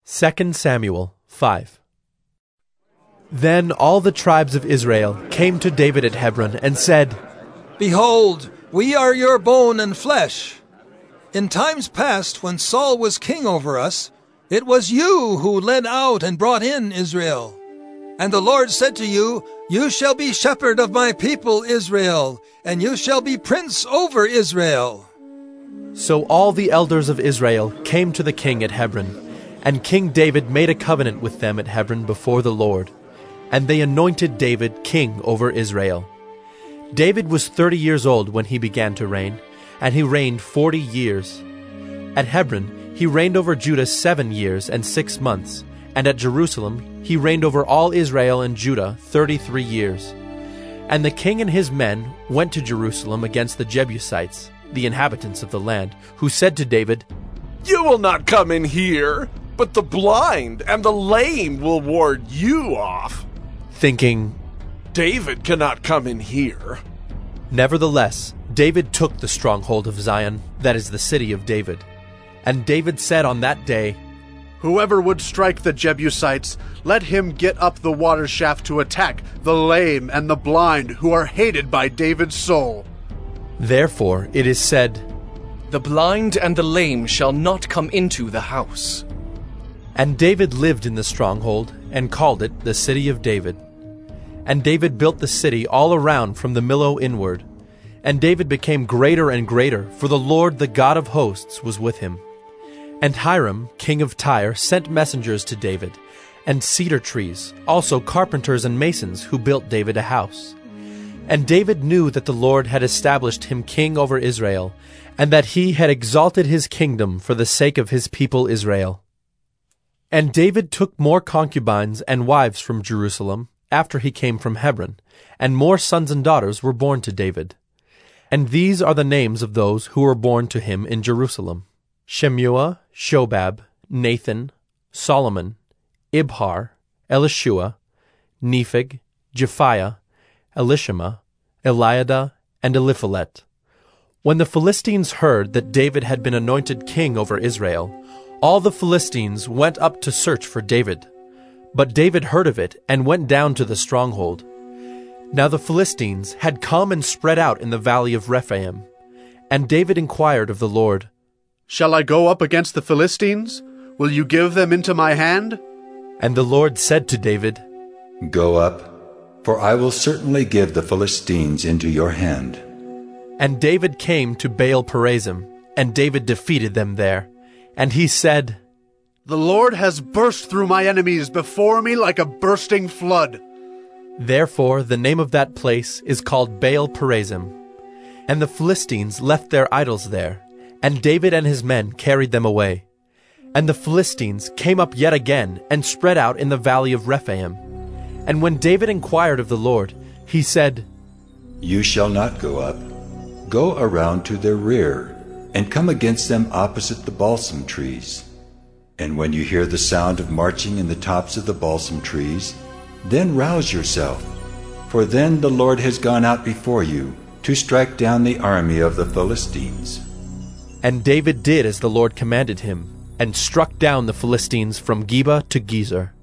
2 Samuel 5. Then all the tribes of Israel came to David at Hebron and said, Behold, we are your bone and flesh. In times past, when Saul was king over us, it was you who led out and brought in Israel. And the Lord said to you, You shall be shepherd of my people Israel, and you shall be prince over Israel. So all the elders of Israel came to the king at Hebron, and King David made a covenant with them at Hebron before the Lord, and they anointed David king over Israel. David was 30 years old when he began to reign, and he reigned 40 years. At Hebron he reigned over Judah 7 years and 6 months, and at Jerusalem he reigned over all Israel and Judah 33 years. And the king and his men went to Jerusalem against the Jebusites, the inhabitants of the land, who said to David, You will not come in here, but the blind and the lame will ward you off. Thinking, David cannot come in here. Nevertheless, David took the stronghold of Zion, that is the city of David. And David said on that day, Whoever would strike the Jebusites, let him get up the water shaft to attack the lame and the blind who are hated by David's soul. Therefore it is said, The blind and the lame shall not come into the house. And David lived in the stronghold, and called it the city of David. And David built the city all around from the Millo inward. And David became greater and greater, for the Lord the God of hosts was with him. And Hiram, king of Tyre, sent messengers to David, and cedar trees, also carpenters and masons, who built David a house. And David knew that the Lord had established him king over Israel, and that he had exalted his kingdom for the sake of his people Israel. And David took more concubines and wives from Jerusalem after he came from Hebron, and more sons and daughters were born to David. And these are the names of those who were born to him in Jerusalem: Shemua, Shobab, Nathan, Solomon, Ibhar, Elishua, Nepheg, Japhiah, Elishama, Eliada, and Eliphalet. When the Philistines heard that David had been anointed king over Israel, all the Philistines went up to search for David. But David heard of it and went down to the stronghold. Now the Philistines had come and spread out in the valley of Rephaim. And David inquired of the Lord, Shall I go up against the Philistines? Will you give them into my hand? And the Lord said to David, Go up, for I will certainly give the Philistines into your hand. And David came to Baal-perazim, and David defeated them there. And he said, The Lord has burst through my enemies before me like a bursting flood. Therefore the name of that place is called Baal-perazim. And the Philistines left their idols there, and David and his men carried them away. And the Philistines came up yet again and spread out in the valley of Rephaim. And when David inquired of the Lord, he said, You shall not go up. Go around to their rear, and come against them opposite the balsam trees. And when you hear the sound of marching in the tops of the balsam trees, then rouse yourself, for then the Lord has gone out before you to strike down the army of the Philistines. And David did as the Lord commanded him, and struck down the Philistines from Geba to Gezer.